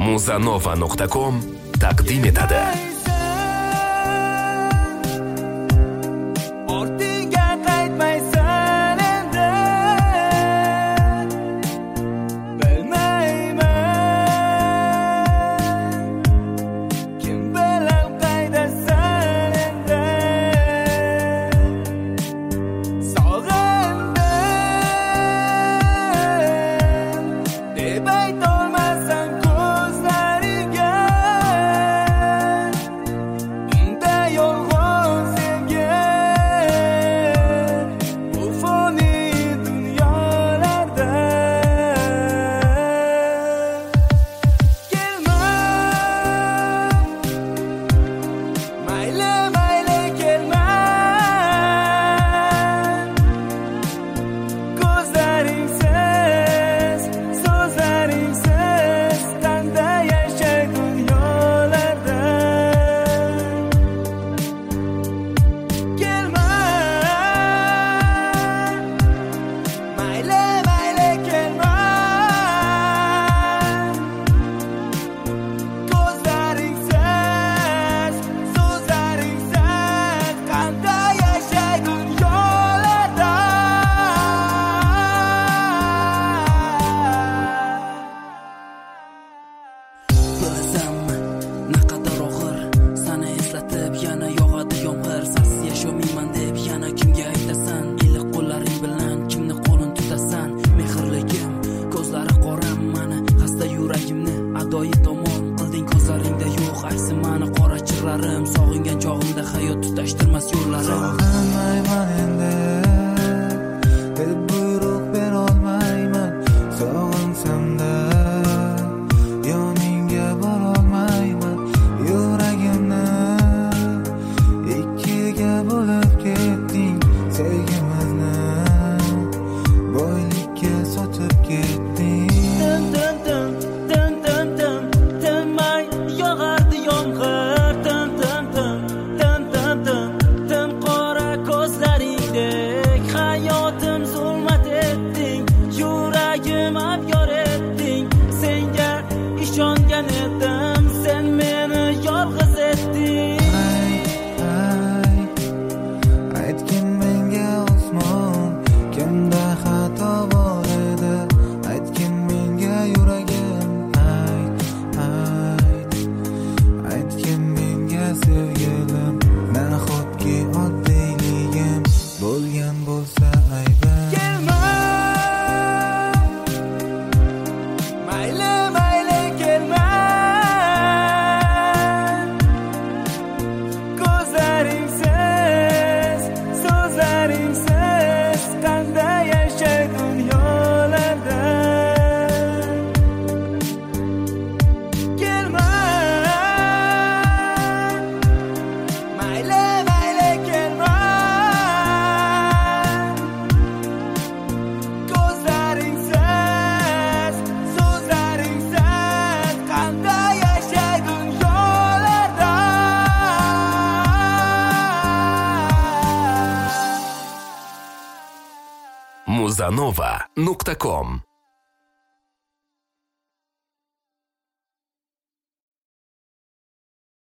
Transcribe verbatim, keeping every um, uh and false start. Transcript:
muzanova nuqta com taqdim etadi. Sog'ingan chog'imda hayot tutashtirmas yo'llarim. Sog'inmayman endi, deb buyruq berolmayman. Sog'insam-da yoningga borolmayman. Yuragimni ikkiga bo'lib ketding. Sevgimizni boylikka sotib ketding. Dim dim dim dim dim dim tinmay yog'ardi yomg'ir. Hayotim zulmat etding, yuragim abyor etding. Senga ishongan edim, sen meni yolg'iz etding. Ay, ay, aytgin menga osmon, kimda xato bor edi? Aytgin menga yuragim, ay, ay, aytgin menga sevgilim. Nahotki oddiyligim bo'lgan bo'lsa aybim. Kelma, mayli mayli kelma. Ko'zlaringsiz, so'zlaringsiz qanday yashay dunyolarda. Kelma, mayli mayli kelma. muzanova nuqta com